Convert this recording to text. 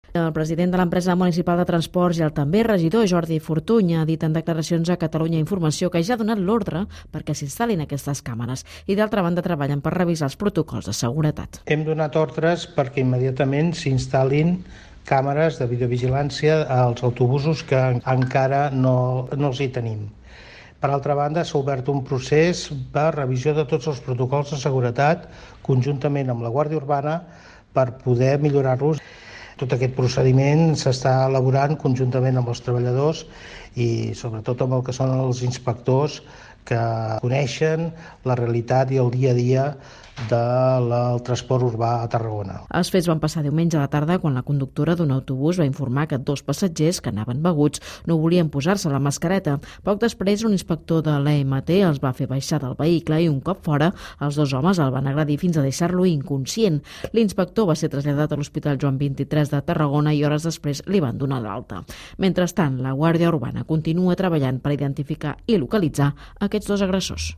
El president de l'empresa municipal de transports i el també regidor Jordi Fortuny ha dit en declaracions a Catalunya Informació que ja ha donat l'ordre perquè s'instal·lin aquestes càmeres i d'altra banda treballen per revisar els protocols de seguretat. Hem donat ordres perquè immediatament s'instal·lin càmeres de videovigilància als autobusos que encara no els hi tenim. Per altra banda, s'ha obert un procés per revisió de tots els protocols de seguretat conjuntament amb la Guàrdia Urbana per poder millorar-los. Tot aquest procediment s'està elaborant conjuntament amb els treballadors i sobretot amb el que són els inspectors que coneixen la realitat i el dia a dia del transport urbà a Tarragona. Els fets van passar diumenge a la tarda quan la conductora d'un autobús va informar que 2 passatgers que anaven beguts no volien posar-se la mascareta. Poc després, un inspector de l'EMT els va fer baixar del vehicle i un cop fora, els 2 homes el van agredir fins a deixar-lo inconscient. L'inspector va ser traslladat a l'Hospital Joan 23 de Tarragona i hores després li van donar l'alta. Mentrestant, la Guàrdia Urbana continua treballant per identificar i localitzar aquests 2 agressors.